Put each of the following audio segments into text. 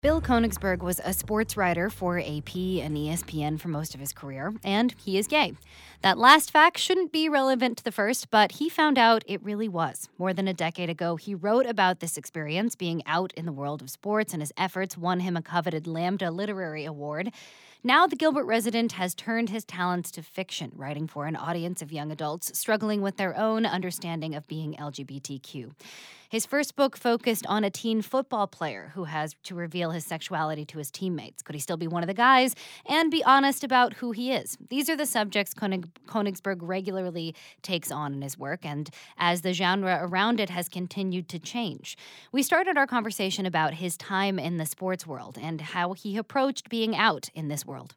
Bill Koenigsberg was a sports writer for AP and ESPN for most of his career, and he is gay. That last fact shouldn't be relevant to the first, but he found out it really was. More than a decade ago, he wrote about this experience being out in the world of sports, and his efforts won him a coveted Lambda Literary Award. Now, the Gilbert resident has turned his talents to fiction, writing for an audience of young adults struggling with their own understanding of being LGBTQ. His first book focused on a teen football player who has to reveal his sexuality to his teammates. Could he still be one of the guys? And be honest about who he is. These are the subjects Koenigsberg regularly takes on in his work, and as the genre around it has continued to change. We started our conversation about his time in the sports world and how he approached being out in this world.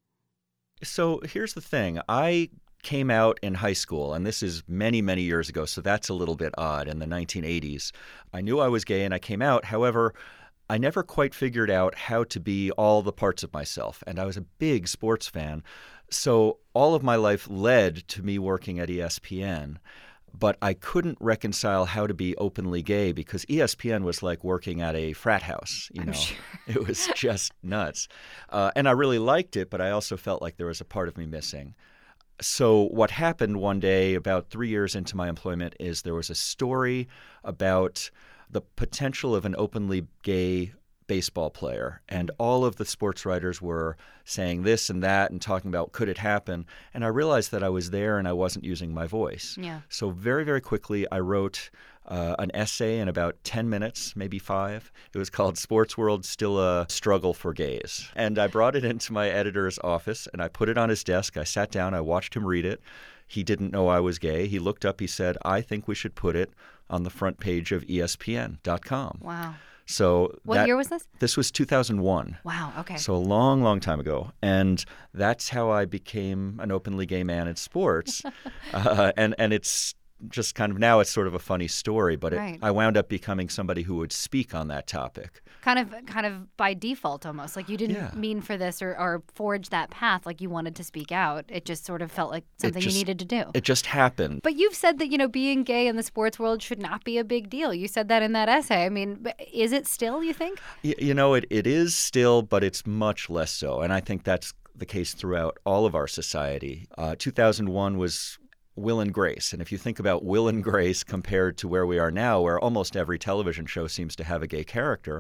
So here's the thing. I came out in high school, and this is many, many years ago, so that's a little bit odd, in the 1980s. I knew I was gay and I came out. However, I never quite figured out how to be all the parts of myself, and I was a big sports fan. So all of my life led to me working at ESPN, but I couldn't reconcile how to be openly gay because ESPN was like working at a frat house, you know. Sure. It was just nuts. And I really liked it, but I also felt like there was a part of me missing. So what happened one day about 3 years into my employment is there was a story about the potential of an openly gay baseball player. And all of the sports writers were saying this and that and talking about could it happen. And I realized that I was there and I wasn't using my voice. Yeah. So very, very quickly I wrote an essay in about 10 minutes, maybe 5. It was called Sports World Still a Struggle for Gays. And I brought it into my editor's office and I put it on his desk. I sat down, I watched him read it. He didn't know I was gay. He looked up, he said, I think we should put it on the front page of ESPN.com. Wow. So What year was this? This was 2001. Wow, okay. So a long, long time ago. And that's how I became an openly gay man in sports. And it's just kind of now it's sort of a funny story, but Right. I wound up becoming somebody who would speak on that topic. Kind of by default almost. Like you didn't Yeah. mean for this or forge that path like you wanted to speak out. It just sort of felt like something you needed to do. It just happened. But you've said that, being gay in the sports world should not be a big deal. You said that in that essay. I mean, but is it still, you think? It is still, but it's much less so. And I think that's the case throughout all of our society. 2001 was Will and Grace. And if you think about Will and Grace compared to where we are now, where almost every television show seems to have a gay character,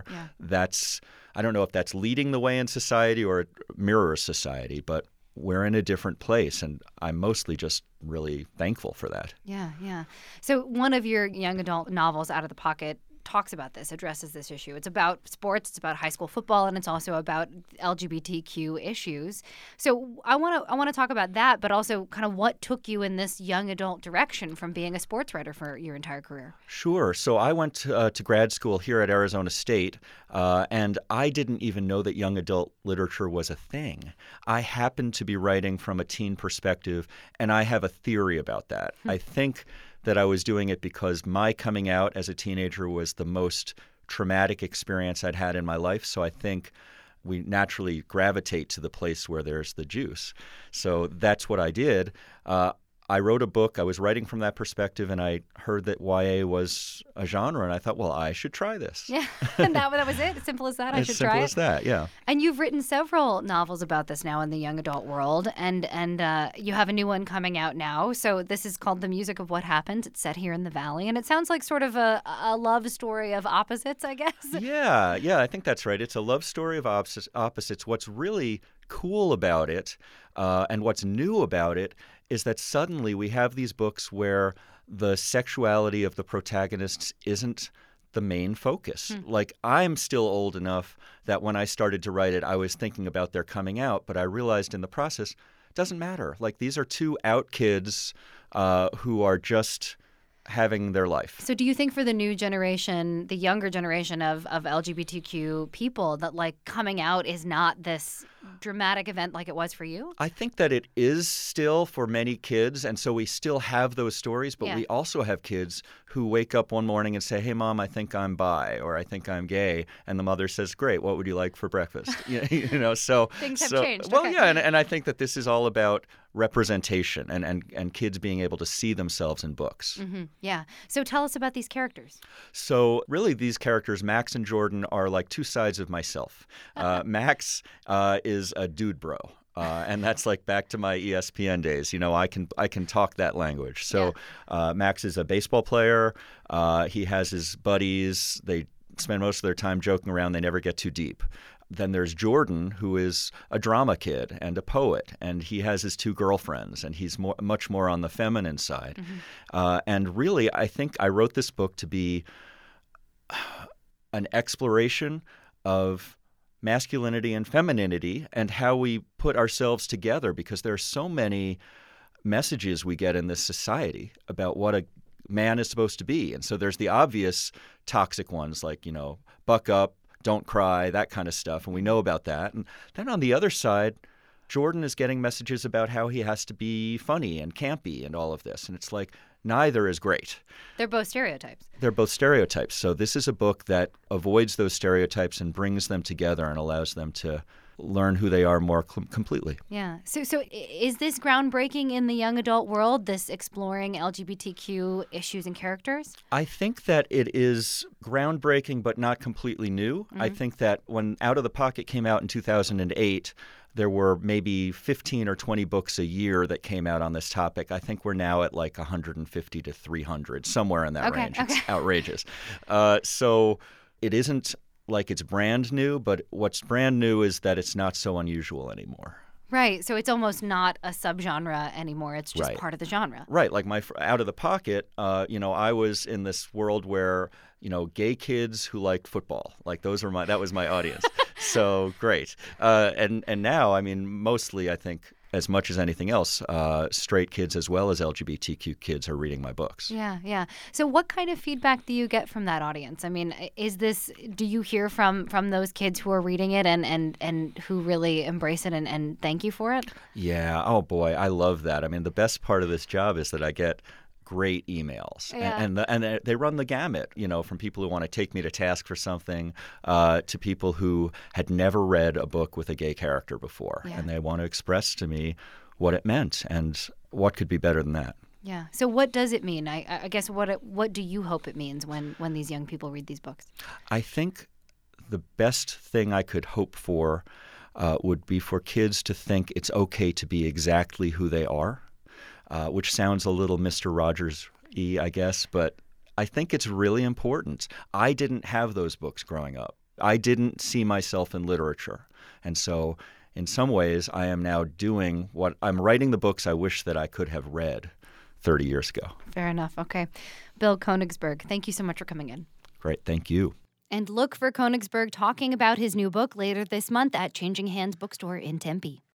I don't know if that's leading the way in society or it mirrors society, but we're in a different place. And I'm mostly just really thankful for that. Yeah, yeah. So one of your young adult novels, Out of the Pocket, talks about this, addresses this issue. It's about sports, it's about high school football, and it's also about LGBTQ issues. So I want to talk about that, but also kind of what took you in this young adult direction from being a sports writer for your entire career. Sure. So I went to grad school here at Arizona State, and I didn't even know that young adult literature was a thing. I happened to be writing from a teen perspective, and I have a theory about that. I think that I was doing it because my coming out as a teenager was the most traumatic experience I'd had in my life. So I think we naturally gravitate to the place where there's the juice. So that's what I did. I wrote a book. I was writing from that perspective, and I heard that YA was a genre, and I thought, well, I should try this. Yeah, and that was it? As simple as that? I should try it? As simple as that, yeah. And you've written several novels about this now in the young adult world, and you have a new one coming out now. So this is called The Music of What Happened. It's set here in the Valley, and it sounds like sort of a love story of opposites, I guess. Yeah, I think that's right. It's a love story of opposites. What's really cool about it and what's new about it is that suddenly we have these books where the sexuality of the protagonists isn't the main focus. Like, I'm still old enough that when I started to write it, I was thinking about their coming out, but I realized in the process, it doesn't matter. Like, these are two out kids who are just having their life. So do you think for the new generation, the younger generation of LGBTQ people, that like coming out is not this dramatic event like it was for you? I think that it is still for many kids, and so we still have those stories, but we also have kids who wake up one morning and say, hey, Mom, I think I'm bi, or I think I'm gay, and the mother says, great, what would you like for breakfast? So Things have changed. Well, okay. yeah, and I think that this is all about representation and kids being able to see themselves in books. Yeah. So tell us about these characters. So really these characters, Max and Jordan, are like two sides of myself. Max is a dude bro. And that's like back to my ESPN days. I can talk that language. So Max is a baseball player. He has his buddies. They spend most of their time joking around. They never get too deep. Then there's Jordan, who is a drama kid and a poet, and he has his two girlfriends, and he's much more on the feminine side. And really, I think I wrote this book to be an exploration of masculinity and femininity and how we put ourselves together, because there are so many messages we get in this society about what a man is supposed to be. And so there's the obvious toxic ones like, buck up, don't cry, that kind of stuff. And we know about that. And then on the other side, Jordan is getting messages about how he has to be funny and campy and all of this. And it's like, neither is great. They're both stereotypes. They're both stereotypes. So this is a book that avoids those stereotypes and brings them together and allows them to learn who they are more completely. Yeah. So is this groundbreaking in the young adult world, this exploring LGBTQ issues and characters? I think that it is groundbreaking, but not completely new. I think that when Out of the Pocket came out in 2008, there were maybe 15 or 20 books a year that came out on this topic. I think we're now at like 150 to 300, somewhere in that range. It's outrageous. So it isn't like it's brand new, but what's brand new is that it's not so unusual anymore. Right. So it's almost not a subgenre anymore. It's just part of the genre. Right. Like my Out of the Pocket, I was in this world where, gay kids who liked football, like that was my audience. So great. And now, I mean, mostly I think as much as anything else, straight kids as well as LGBTQ kids are reading my books. Yeah. So what kind of feedback do you get from that audience? I mean, do you hear from those kids who are reading it and who really embrace it and thank you for it? Yeah. Oh, boy. I love that. I mean, the best part of this job is that I get great emails, and they run the gamut, from people who want to take me to task for something to people who had never read a book with a gay character before, and they want to express to me what it meant, and what could be better than that. Yeah. So what does it mean? I guess what do you hope it means when these young people read these books? I think the best thing I could hope for would be for kids to think it's okay to be exactly who they are. Which sounds a little Mr. Rogers-y, I guess, but I think it's really important. I didn't have those books growing up. I didn't see myself in literature. And so in some ways, I am now I'm writing the books I wish that I could have read 30 years ago. Fair enough. Okay. Bill Koenigsberg, thank you so much for coming in. Great. Thank you. And look for Koenigsberg talking about his new book later this month at Changing Hands Bookstore in Tempe.